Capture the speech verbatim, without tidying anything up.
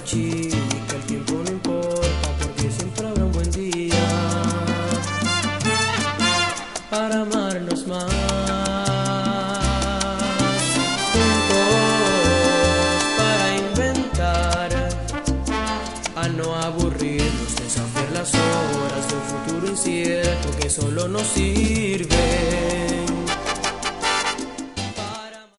noche y que el tiempo no importa porque siempre habrá un buen día para amarnos más. Juntos para inventar, a no aburrirnos, desafiar las horas de un futuro incierto que solo nos sirve